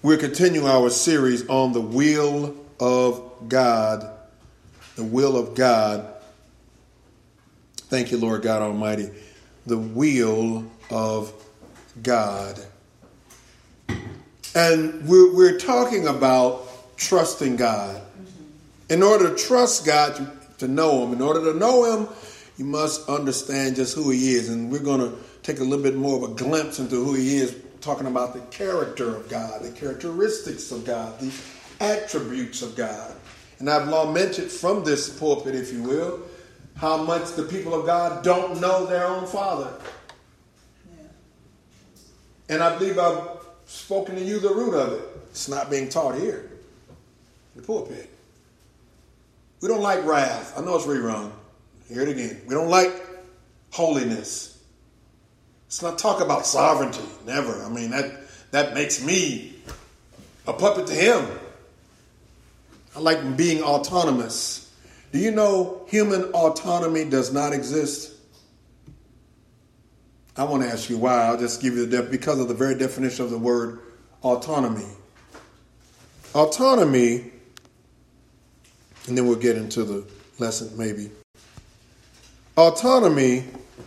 We're continuing our series on the will of God. The will of God. Thank you, Lord God Almighty. The will of God. And we're talking about trusting God. In order to trust God, to know Him, in order to know Him, you must understand just who He is. And we're going to take a little bit more of a glimpse into who He is, talking about the character of God, the characteristics of God, the attributes of God. And I've long mentioned from this pulpit, if you will, how much the people of God don't know their own Father. Yeah. And I believe I've spoken to you the root of it. It's not being taught here in the pulpit. We don't like wrath. I know it's rerun. Hear it again. We don't like holiness. Let's not talk about sovereignty. Never. I mean, that makes me a puppet to Him. I like being autonomous. Do you know human autonomy does not exist? I want to ask you why. I'll just give you because of the very definition of the word autonomy. Autonomy, and then we'll get into the lesson maybe. Autonomy,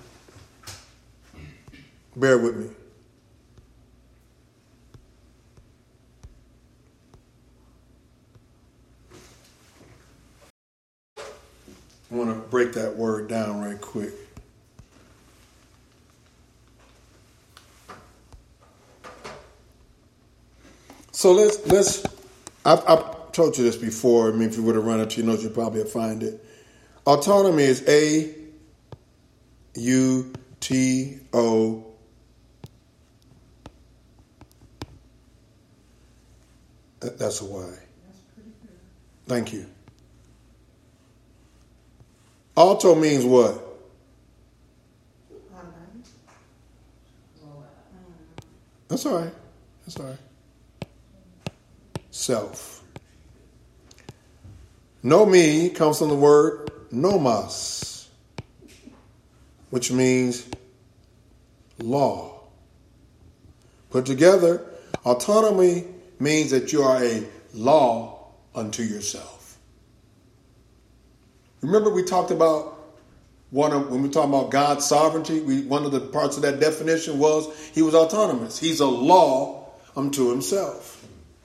bear with me. I want to break that word down right quick. So let's. I've told you this before. I mean, if you would have run into your notes, you probably would find it. Autonomy is A-U-T-O. That's a Y. That's pretty good. Thank you. Auto means what? That's all right. That's all right. Self. Nomi comes from the word nomos, which means law. Put together, autonomy means that you are a law unto yourself. Remember we talked about when we talk about God's sovereignty, one of the parts of that definition was He was autonomous. He's a law unto Himself.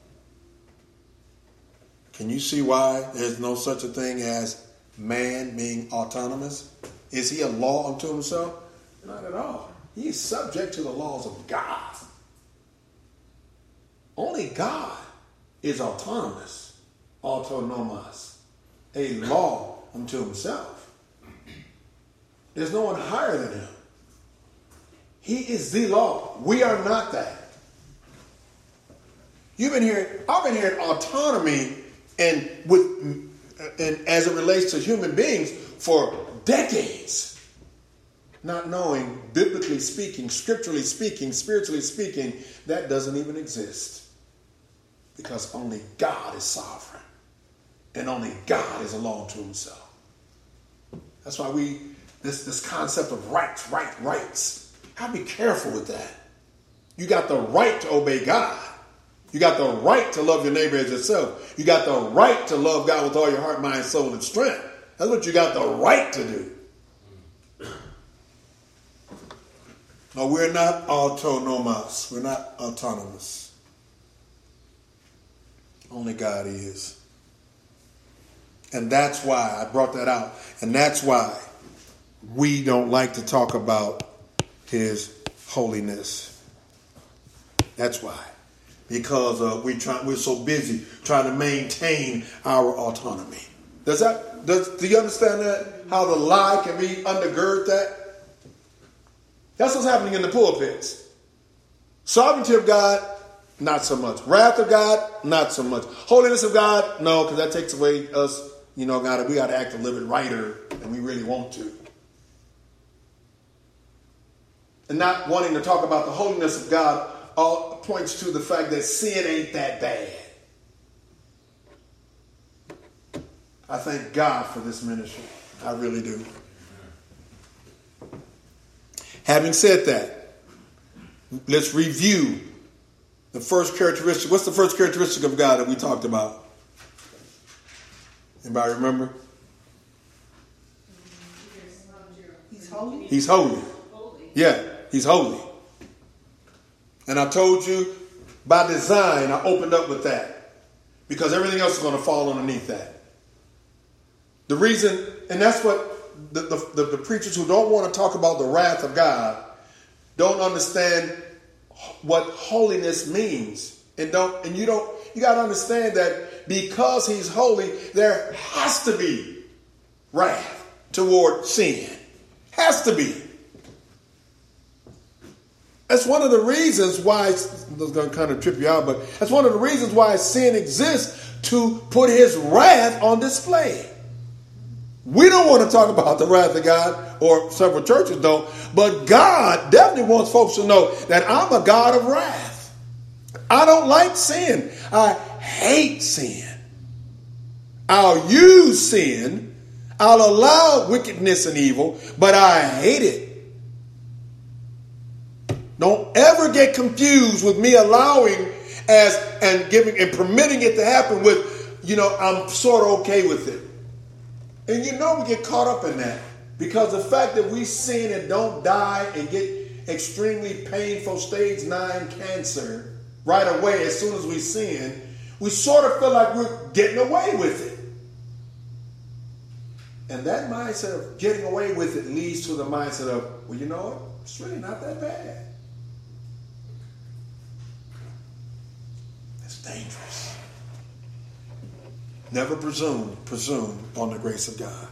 Can you see why there's no such a thing as man being autonomous? Is he a law unto himself? Not at all. He is subject to the laws of God. Only God is autonomous, autonomos, a law unto Himself. There's no one higher than Him. He is the law. We are not that. I've been hearing autonomy and as it relates to human beings for decades, not knowing, biblically speaking, scripturally speaking, spiritually speaking, that doesn't even exist. Because only God is sovereign. And only God is a law unto Himself. That's why this concept of rights. I'll be careful with that. You got the right to obey God. You got the right to love your neighbor as yourself. You got the right to love God with all your heart, mind, soul, and strength. That's what you got the right to do. No, we're not autonomous. We're not autonomous. Only God is. And that's why I brought that out. And that's why we don't like to talk about His holiness. That's why. Because we're so busy trying to maintain our autonomy. Do you understand that? How the lie can be undergird that? That's what's happening in the pulpits. Sovereignty of God, not so much. Wrath of God, not so much. Holiness of God, no, because that takes away us. We got to act a little bit righter than we really want to. And not wanting to talk about the holiness of God all points to the fact that sin ain't that bad. I thank God for this ministry. I really do. Having said that, let's review The first characteristic, what's the first characteristic of God that we talked about? Anybody remember? He's holy. He's holy. Yeah, he's holy. And I told you, by design, I opened up with that. Because everything else is going to fall underneath that. The reason, and that's what the preachers who don't want to talk about the wrath of God don't understand what holiness means. You got to understand that because he's holy, there has to be wrath toward sin. Has to be. That's one of the reasons why, it's going to kind of trip you out, but that's one of the reasons why sin exists, to put his wrath on display. We don't want to talk about the wrath of God, or several churches don't, but God definitely wants folks to know that I'm a God of wrath. I don't like sin. I hate sin. I'll use sin. I'll allow wickedness and evil, but I hate it. Don't ever get confused with me allowing and giving and permitting it to happen with, I'm sort of okay with it. And we get caught up in that because the fact that we sin and don't die and get extremely painful stage 9 cancer right away as soon as we sin, we sort of feel like we're getting away with it. And that mindset of getting away with it leads to the mindset of, well, you know what? It's really not that bad. It's dangerous. Never presume on the grace of God.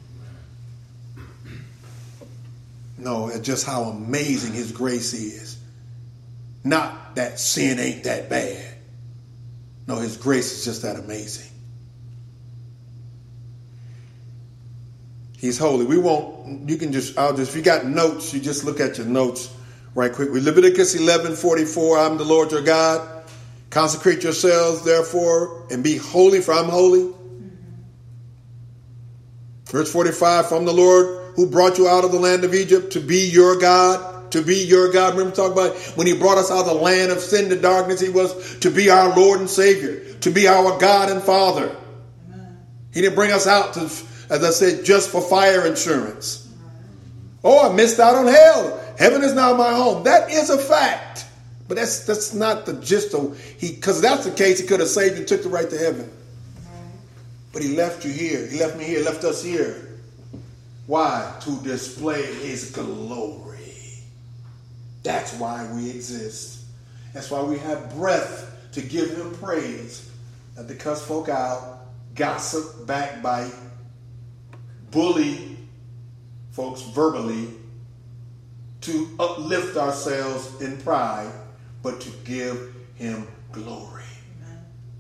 No, it's just how amazing his grace is. Not that sin ain't that bad. No, his grace is just that amazing. He's holy. If you got notes, you just look at your notes right quick. Leviticus 11:44, I'm the Lord your God. Consecrate yourselves, therefore, and be holy, for I'm holy. Mm-hmm. Verse 45, from the Lord who brought you out of the land of Egypt to be your God. To be your God. Remember talking about when he brought us out of the land of sin and darkness, he was to be our Lord and Savior. To be our God and Father. Amen. He didn't bring us out to, as I said, just for fire insurance. Oh, I missed out on hell. Heaven is now my home. That is a fact. But that's not the gist of because if that's the case, he could have saved you and took the right to heaven. But he left you here. He left me here, left us here. Why? To display his glory. That's why we exist. That's why we have breath to give him praise. Not to cuss folk out, gossip, backbite, bully folks verbally, to uplift ourselves in pride, but to give him glory. Amen.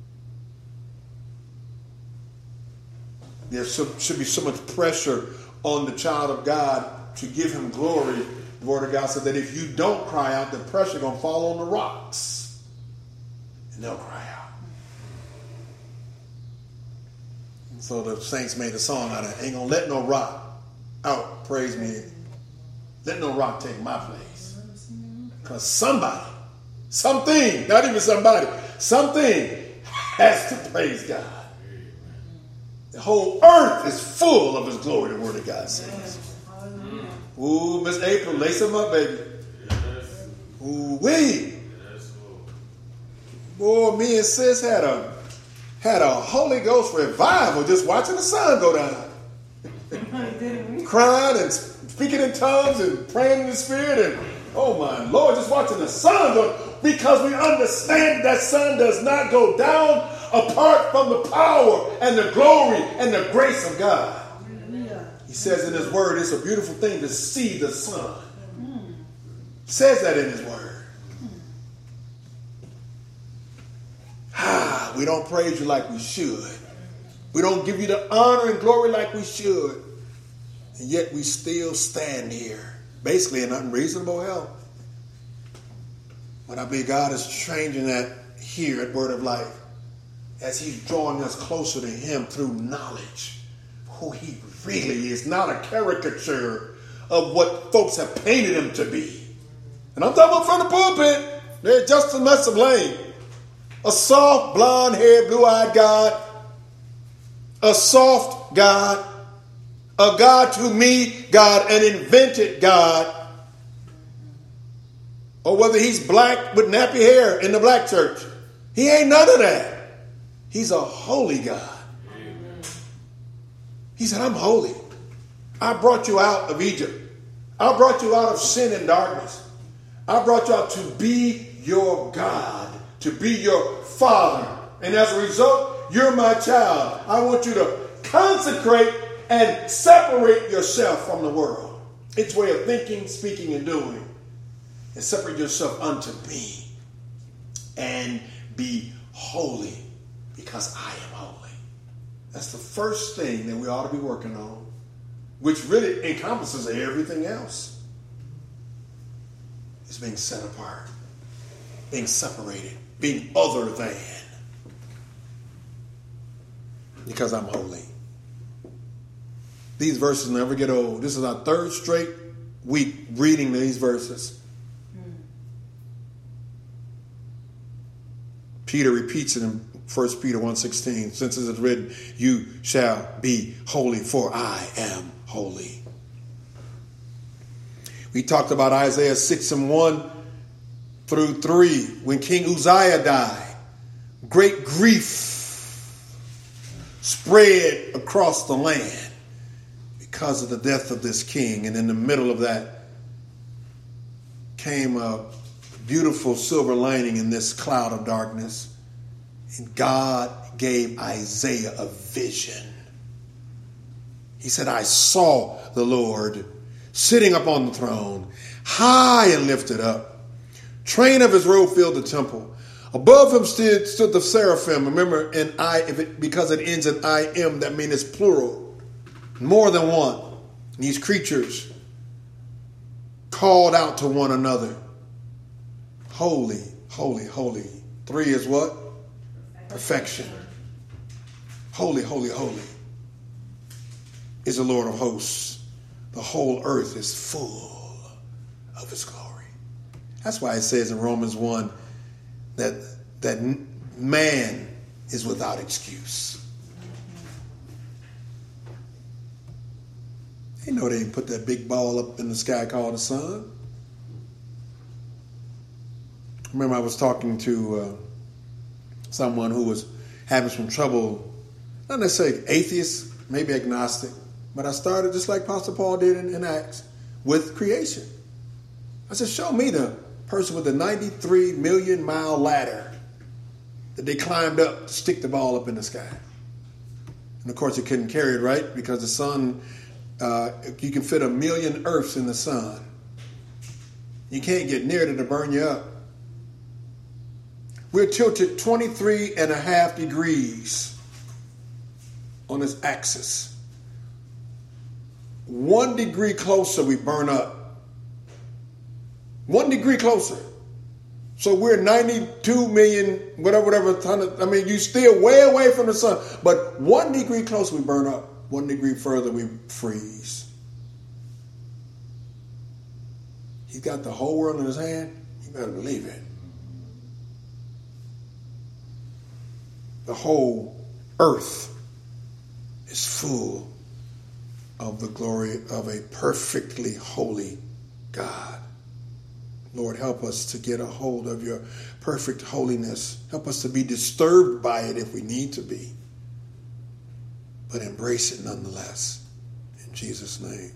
There should be so much pressure on the child of God to give him glory. The word of God said that if you don't cry out, the pressure going to fall on the rocks. And they'll cry out. And so the saints made a song out of it. Ain't going to let no rock out praise me. Let no rock take my place. Because somebody, something, not even somebody, something has to praise God. The whole earth is full of his glory, the word of God says. Ooh, Miss April, lace them up, baby. Ooh, wee. Boy, me and sis had a Holy Ghost revival just watching the sun go down. Crying and speaking in tongues and praying in the Spirit. And, oh my Lord, just watching the sun go. Because we understand that sun does not go down apart from the power and the glory and the grace of God. He says in his word, it's a beautiful thing to see the sun. He says that in his word. We don't praise you like we should. We don't give you the honor and glory like we should. And yet we still stand here, basically in unreasonable health. But I believe God is changing that here at Word of Life as he's drawing us closer to him through knowledge. Who he really is, not a caricature of what folks have painted him to be. And I'm talking about from the pulpit. They're just as much to blame. A soft, blonde-haired, blue-eyed God. A soft God. A God to me, God, an invented God. Or whether he's black with nappy hair in the black church. He ain't none of that. He's a holy God. Amen. He said, I'm holy. I brought you out of Egypt. I brought you out of sin and darkness. I brought you out to be your God, to be your Father. And as a result, you're my child. I want you to consecrate and separate yourself from the world. Its way of thinking, speaking, and doing. And separate yourself unto me. And be holy, because I am holy. That's the first thing that we ought to be working on, which really encompasses everything else. It's being set apart, being separated, being other than, because I'm holy. These verses never get old. This is our third straight week reading these verses. Peter repeats it in 1 Peter 1:16. Since it is written, you shall be holy, for I am holy. We talked about Isaiah 6:1 through 3. When King Uzziah died, great grief spread across the land because of the death of this king. And in the middle of that came a beautiful silver lining in this cloud of darkness. And God gave Isaiah a vision. He said, I saw the Lord sitting upon the throne, high and lifted up. Train of his robe filled the temple. Above him stood the seraphim. Remember, because it ends in I am, that means it's plural. More than one. These creatures called out to one another. Holy, holy, holy. 3 is what? Perfection. Holy, holy, holy is the Lord of hosts. The whole earth is full of his glory. That's why it says in Romans 1 that man is without excuse. They know they didn't put that big ball up in the sky called the sun. Remember, I was talking to someone who was having some trouble, not necessarily atheist, maybe agnostic, but I started just like Apostle Paul did in Acts, with creation. I said, show me the person with the 93 million mile ladder that they climbed up to stick the ball up in the sky. And of course, it couldn't carry it, right? Because the sun, you can fit 1 million earths in the sun. You can't get near it to burn you up. We're tilted 23.5 degrees on this axis. 1 degree closer, we burn up. 1 degree closer. So we're 92 million, whatever ton of, you're still way away from the sun. But 1 degree closer, we burn up. 1 degree further, we freeze. He's got the whole world in his hand. You better believe it. The whole earth is full of the glory of a perfectly holy God. Lord, help us to get a hold of your perfect holiness. Help us to be disturbed by it if we need to be, but embrace it nonetheless. In Jesus' name.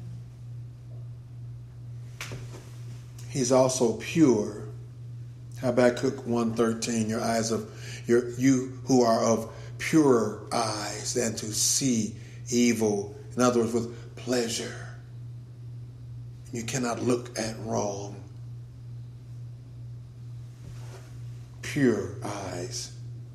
He's also pure. Habakkuk 1:13, you who are of purer eyes than to see evil. In other words, with pleasure. You cannot look at wrong. Pure eyes.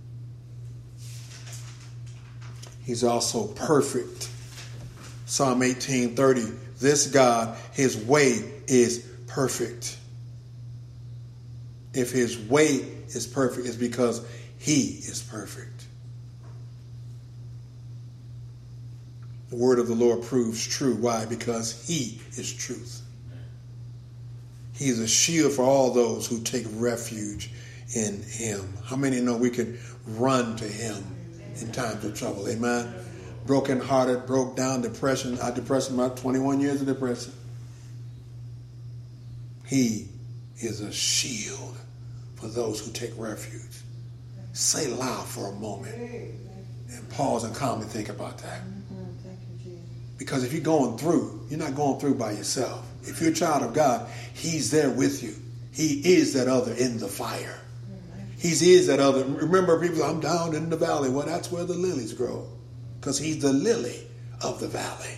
He's also perfect. Psalm 18:30. This God, his way is perfect. If his way is perfect, it's because he is perfect. The word of the Lord proves true. Why? Because he is truth. He's a shield for all those who take refuge in him. How many know we can run to him in times of trouble? Amen. Broken hearted, broke down, depression. I depressed about 21 years of depression. He is a shield for those who take refuge. Say loud for a moment and pause and calmly think about that. Because if you're going through, you're not going through by yourself. If you're a child of God, he's there with you. He is that other in the fire. He is that other. Remember, people say, I'm down in the valley. Well, that's where the lilies grow. Because he's the lily of the valley.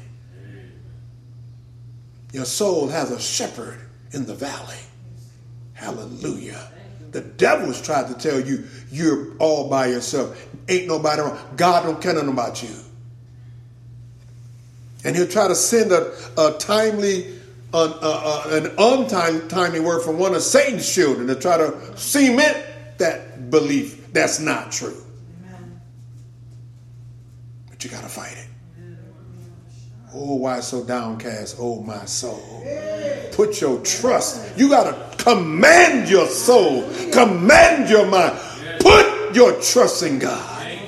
Your soul has a shepherd in the valley. Hallelujah. The devil's tried to tell you you're all by yourself. Ain't nobody around. God don't care nothing about you. And he'll try to send a timely, an untimely word from one of Satan's children to try to cement that belief. That's not true. Amen. But you got to fight it. Oh, why so downcast, oh my soul? Put your trust. You got to command your soul. Command your mind. Put your trust in God.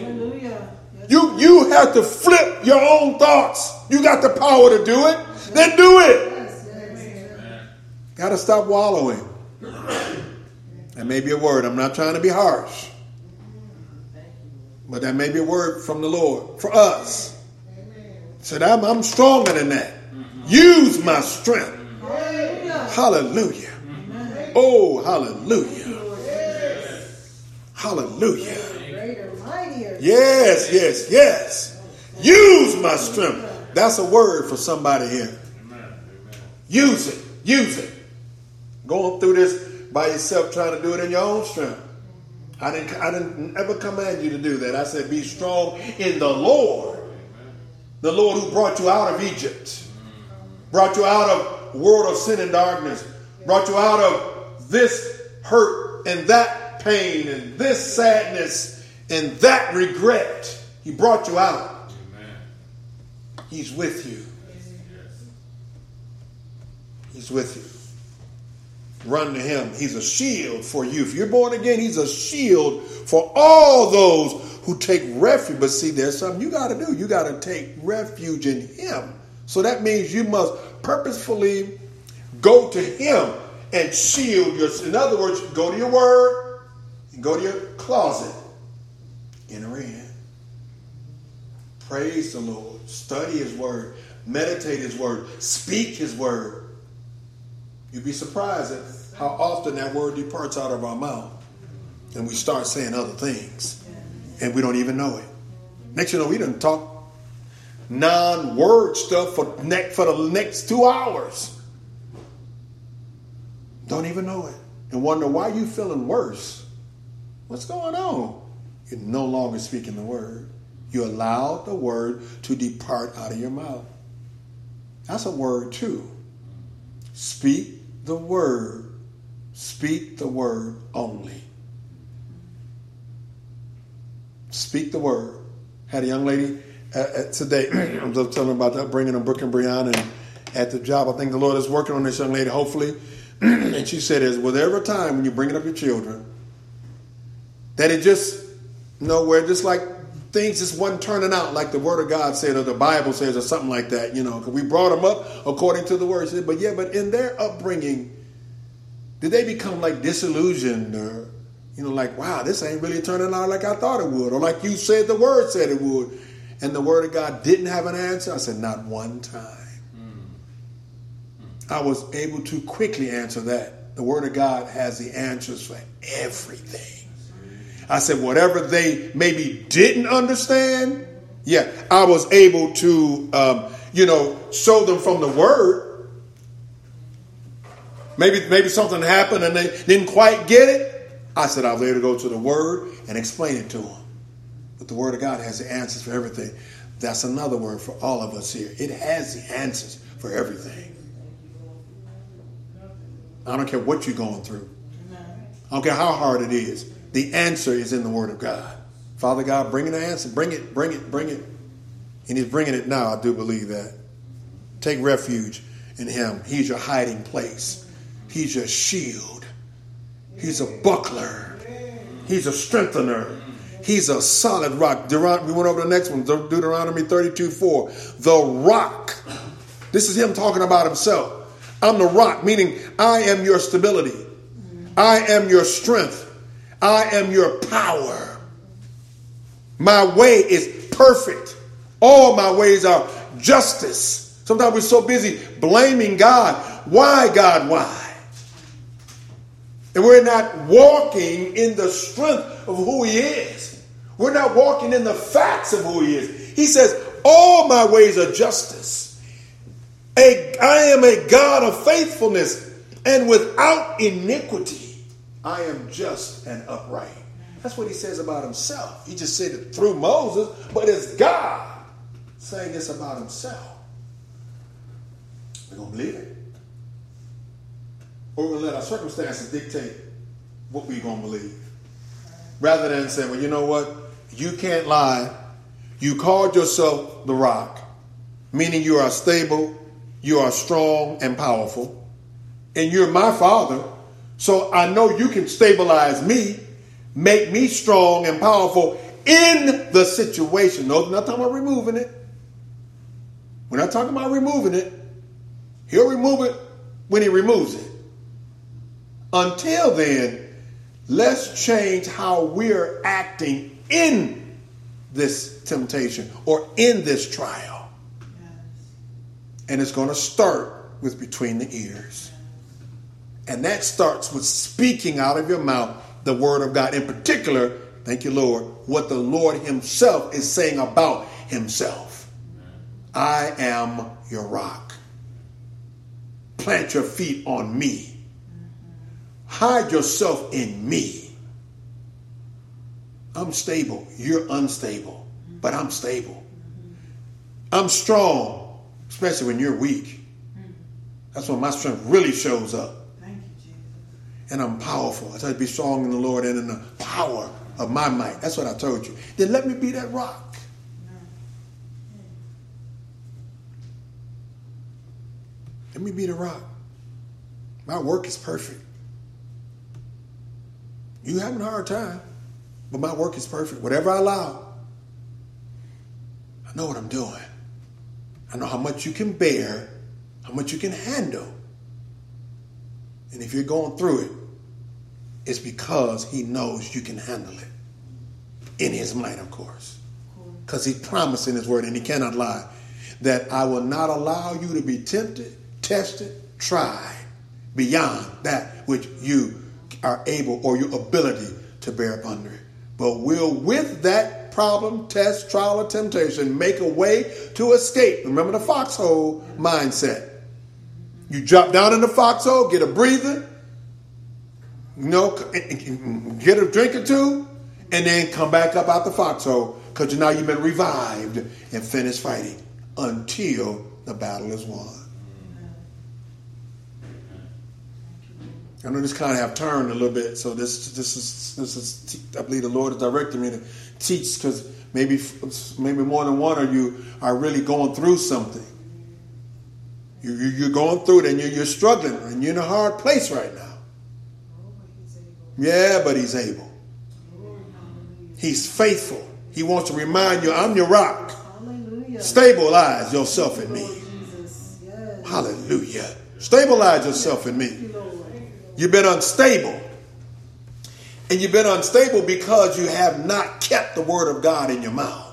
You have to flip your own thoughts. You got the power to do it. Then do it. Got to stop wallowing. That may be a word. I'm not trying to be harsh. But that may be a word from the Lord for us. Said, I'm stronger than that. Use my strength. Hallelujah. Oh, hallelujah. Hallelujah. Yes, yes, yes. Use my strength. That's a word for somebody here. Use it. Use it. Going through this by yourself, trying to do it in your own strength. I didn't ever command you to do that. I said, be strong in the Lord. The Lord who brought you out of Egypt. Brought you out of a world of sin and darkness. Brought you out of this hurt and that pain and this sadness and that regret. He brought you out. Amen. He's with you. He's with you. Run to him. He's a shield for you. If you're born again, he's a shield for all those who take refuge. But see, there's something you got to do. You got to take refuge in him. So that means you must purposefully go to him and shield yourself. In other words, go to your word and go to your closet. Enter in. Praise the Lord. Study his word. Meditate his word. Speak his word. You'd be surprised at how often that word departs out of our mouth. And we start saying other things. And we don't even know it. Next you know, we done talk non-word stuff for the next 2 hours. Don't even know it. And wonder why you feeling worse. What's going on? You're no longer speaking the word. You allowed the word to depart out of your mouth. That's a word too. Speak the word. Speak the word only. Speak the word. Had a young lady today, I was telling about that, bringing them Brooke and Brianna, and at the job, I think the Lord is working on this young lady, hopefully. And she said, was there ever a time when you're bringing up your children that it just, where just like things just wasn't turning out like the Word of God said or the Bible says or something like that, because we brought them up according to the Word. She said, but in their upbringing, did they become like disillusioned or, like, wow, this ain't really turning out like I thought it would, or like you said the Word said it would, and the Word of God didn't have an answer? I said, not one time. I was able to quickly answer that. The Word of God has the answers for everything. I said, whatever they maybe didn't understand, I was able to, show them from the Word. Maybe something happened and they didn't quite get it. I said, I was able to go to the Word and explain it to them. But the Word of God has the answers for everything. That's another word for all of us here. It has the answers for everything. I don't care what you're going through. I don't care how hard it is. The answer is in the Word of God. Father God, bring the answer. Bring it. And he's bringing it now. I do believe that. Take refuge in him. He's your hiding place. He's your shield. He's a buckler. He's a strengthener. He's a solid rock. We went over the next one, Deuteronomy 32:4. The rock. This is him talking about himself. I'm the rock, meaning I am your stability. I am your strength. I am your power. My way is perfect. All my ways are justice. Sometimes we're so busy blaming God. Why, God, why? And we're not walking in the strength of who he is. We're not walking in the facts of who he is. He says, all my ways are justice. I am a God of faithfulness, and without iniquity, I am just and upright. That's what he says about himself. He just said it through Moses, but it's God saying this about himself. We're going to believe it. Or we're going to let our circumstances dictate what we're going to believe. Rather than saying, well, you know what? You can't lie. You called yourself the rock, meaning you are stable, you are strong and powerful, and you're my father. So I know you can stabilize me, make me strong and powerful in the situation. No, we're not talking about removing it. We're not talking about removing it. He'll remove it when he removes it. Until then, let's change how we're acting in this temptation or in this trial. Yes. And it's going to start with between the ears. And that starts with speaking out of your mouth the word of God. In particular, thank you, Lord, what the Lord himself is saying about himself. I am your rock. Plant your feet on me. Hide yourself in me. I'm stable. You're unstable, but I'm stable. I'm strong, especially when you're weak. That's when my strength really shows up. Thank you, Jesus. And I'm powerful. I tell you to be strong in the Lord and in the power of my might. That's what I told you. Then let me be that rock. Let me be the rock. My work is perfect. You having a hard time, but my work is perfect. Whatever I allow, I know what I'm doing. I know how much you can bear, how much you can handle. And if you're going through it, it's because he knows you can handle it. In his might, of course. Because he promised in his word, and he cannot lie, that I will not allow you to be tempted, tested, tried beyond that which you are able or your ability to bear up under it. But will, with that problem, test, trial, or temptation, make a way to escape. Remember the foxhole mindset. You drop down in the foxhole, get a breather, get a drink or two, and then come back up out the foxhole, because now you've been revived and finished fighting until the battle is won. I know this kind of have turned a little bit, so this is I believe the Lord is directing me to teach, because maybe more than one of you are really going through something. You're going through it, and you're struggling, and you're in a hard place right now. Yeah, but he's able. He's faithful. He wants to remind you, I'm your rock. Hallelujah. Stabilize yourself in me. Yes. Hallelujah. Stabilize yourself in me. You've been unstable. And you've been unstable because you have not kept the word of God in your mouth.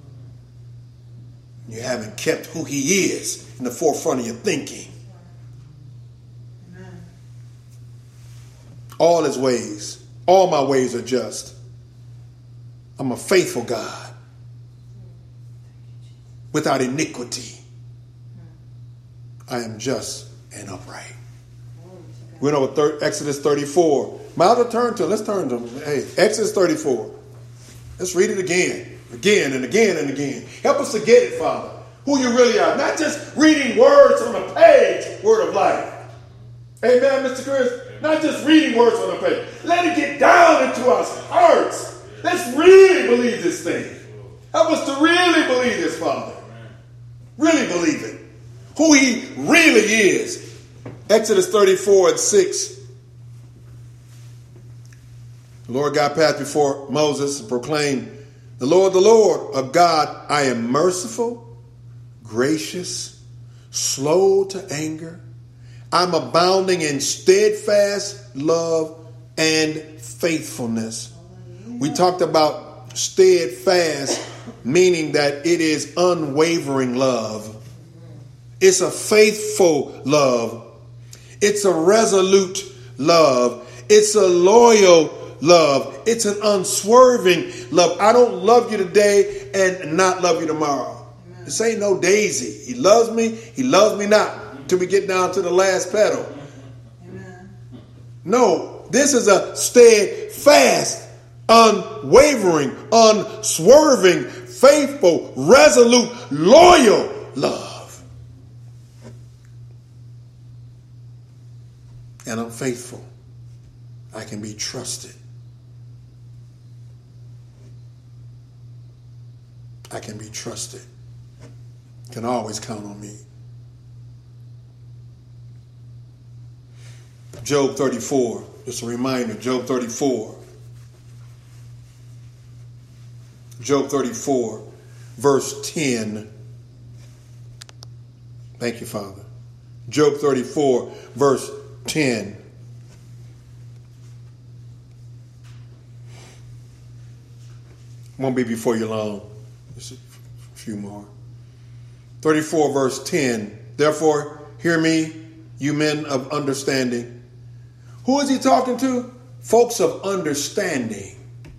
You haven't kept who he is in the forefront of your thinking. Amen. All his ways, all my ways are just. I'm a faithful God without iniquity. I am just and upright. We know Exodus 34. Might as well turn to. Let's turn to. Hey, Exodus 34. Let's read it again and again and again. Help us to get it, Father, who you really are. Not just reading words on a page, word of life. Amen, Mr. Chris? Not just reading words on a page. Let it get down into our hearts. Let's really believe this thing. Help us to really believe this, Father. Really believe it. Who he really is. Exodus 34:6. The Lord God passed before Moses and proclaimed, the Lord of God, I am merciful, gracious, slow to anger. I'm abounding in steadfast love and faithfulness. We talked about steadfast, meaning that it is unwavering love. It's a faithful love. It's a resolute love. It's a loyal love. It's an unswerving love. I don't love you today and not love you tomorrow. Amen. This ain't no daisy. He loves me not, until we get down to the last pedal. Amen. No, this is a steadfast, unwavering, unswerving, faithful, resolute, loyal love. And I'm faithful. I can be trusted. I can be trusted. You can always count on me. Job 34. Just a reminder, Job 34. Job 34, verse 10. Thank you, Father. Job 34, verse 10. Won't be before you long. Just a few more. 34 verse 10. Therefore, hear me, you men of understanding. Who is he talking to? Folks of understanding.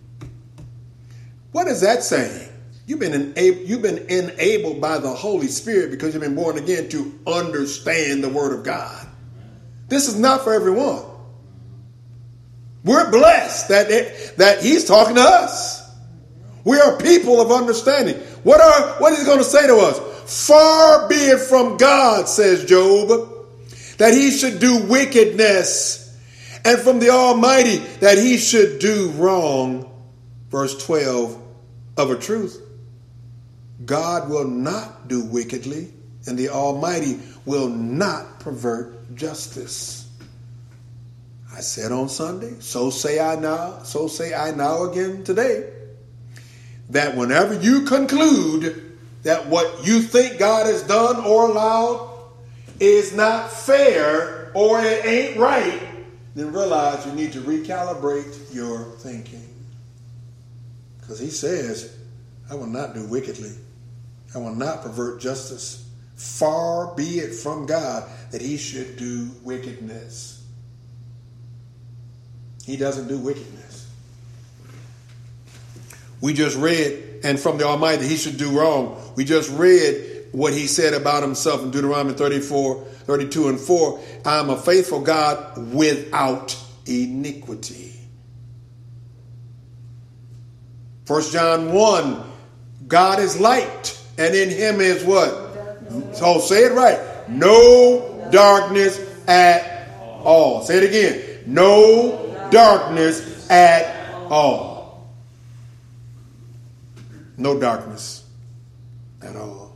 What is that saying? You've been enabled by the Holy Spirit because you've been born again to understand the Word of God. This is not for everyone. We're blessed that he's talking to us. We are people of understanding. What is he going to say to us? Far be it from God, says Job, that he should do wickedness, and from the Almighty that he should do wrong. Verse 12, of a truth, God will not do wickedly, and the Almighty will not pervert justice. I said on Sunday, so say I now again today, that whenever you conclude that what you think God has done or allowed is not fair or it ain't right, then realize you need to recalibrate your thinking. Because he says, I will not do wickedly. I will not pervert justice. Far be it from God that he should do wickedness. He doesn't do wickedness. We just read, and from the Almighty he should do wrong. We just read what he said about himself in Deuteronomy 34, 32 and 4. I am a faithful God without iniquity. 1 John 1, God is light, and in him is what? So say it right. No darkness at all. Say it again. No darkness at all. No darkness at all.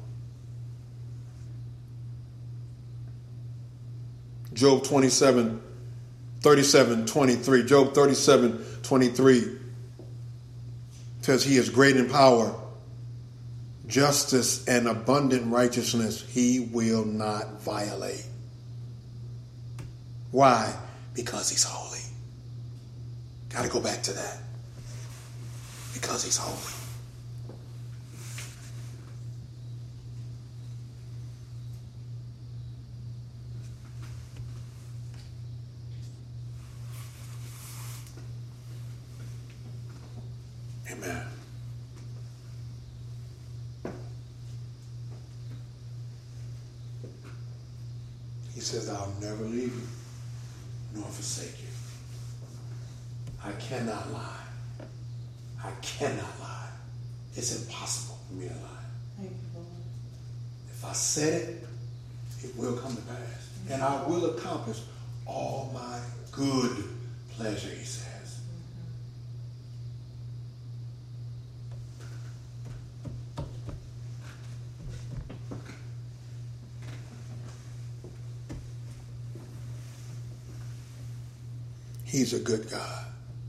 Job 27, 37, 23. Job 37, 23 says he is great in power, justice and abundant righteousness he will not violate. Why? Because he's holy. Got to go back to that. Because he's holy. Amen. He says, I'll never leave you nor forsake you. I cannot lie. I cannot lie. It's impossible for me to lie. If I said it, it will come to pass. And I will accomplish all my good pleasure, he says. He's a good God.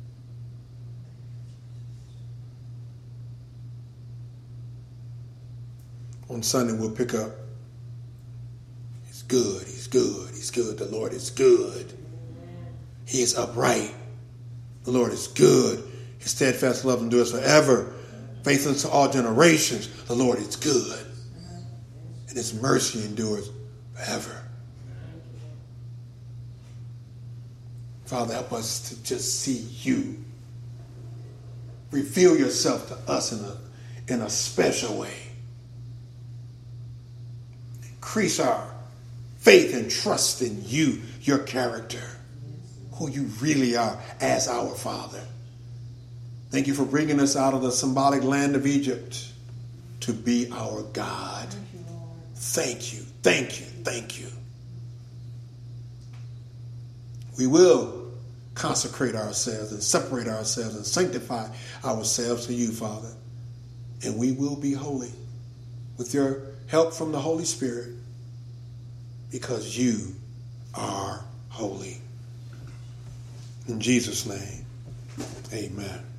On Sunday, we'll pick up. He's good. He's good. He's good. The Lord is good. He is upright. The Lord is good. His steadfast love endures forever. Faithful to all generations. The Lord is good. And his mercy endures forever. Father, help us to just see you. Reveal yourself to us in a special way. Increase our faith and trust in you, your character, who you really are as our Father. Thank you for bringing us out of the symbolic land of Egypt to be our God. Thank you, thank you, thank you. We will consecrate ourselves and separate ourselves and sanctify ourselves to you, Father. And we will be holy with your help from the Holy Spirit, because you are holy. In Jesus' name, amen.